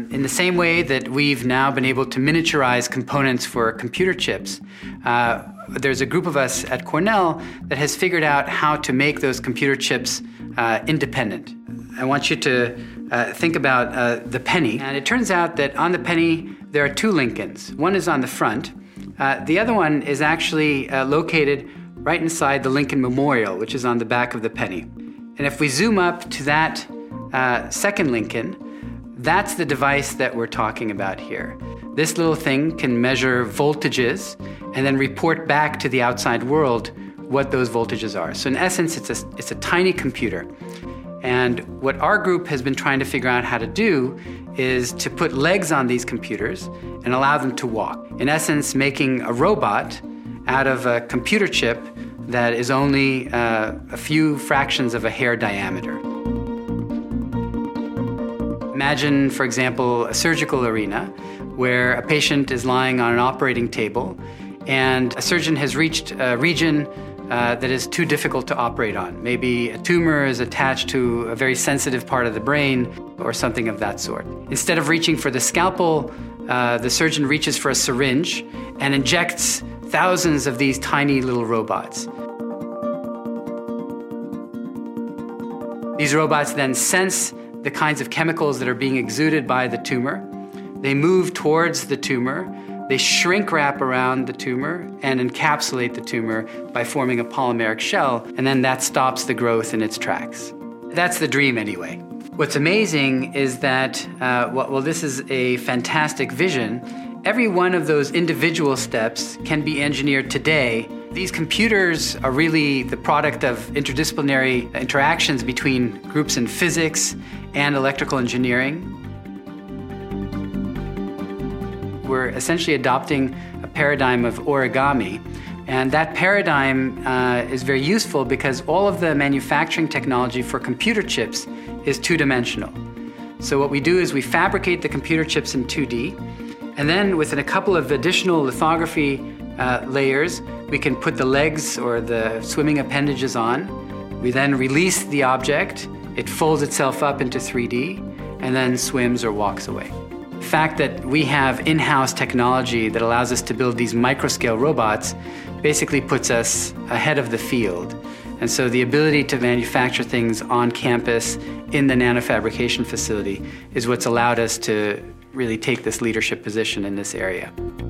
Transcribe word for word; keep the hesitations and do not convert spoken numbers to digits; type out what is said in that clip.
In the same way that we've now been able to miniaturize components for computer chips, uh, there's a group of us at Cornell that has figured out how to make those computer chips uh, independent. I want you to uh, think about uh, the penny. And it turns out that on the penny, there are two Lincolns. One is on the front. Uh, the other one is actually uh, located right inside the Lincoln Memorial, which is on the back of the penny. And if we zoom up to that uh, second Lincoln, that's the device that we're talking about here. This little thing can measure voltages and then report back to the outside world what those voltages are. So in essence, it's a, it's a tiny computer. And what our group has been trying to figure out how to do is to put legs on these computers and allow them to walk. In essence, making a robot out of a computer chip that is only uh, a few fractions of a hair diameter. Imagine, for example, a surgical arena where a patient is lying on an operating table and a surgeon has reached a region uh, that is too difficult to operate on. Maybe a tumor is attached to a very sensitive part of the brain or something of that sort. Instead of reaching for the scalpel, uh, the surgeon reaches for a syringe and injects thousands of these tiny little robots. These robots then sense the kinds of chemicals that are being exuded by the tumor. They move towards the tumor, they shrink wrap around the tumor and encapsulate the tumor by forming a polymeric shell, and then that stops the growth in its tracks. That's the dream anyway. What's amazing is that, uh, well, well, this is a fantastic vision. Every one of those individual steps can be engineered today. These computers are really the product of interdisciplinary interactions between groups in physics and electrical engineering. We're essentially adopting a paradigm of origami, and that paradigm uh, is very useful because all of the manufacturing technology for computer chips is two-dimensional. So what we do is we fabricate the computer chips in two D, and then within a couple of additional lithography uh, layers, we can put the legs or the swimming appendages on. We then release the object, it folds itself up into three D, and then swims or walks away. The fact that we have in-house technology that allows us to build these microscale robots basically puts us ahead of the field. And so the ability to manufacture things on campus in the nanofabrication facility is what's allowed us to really take this leadership position in this area.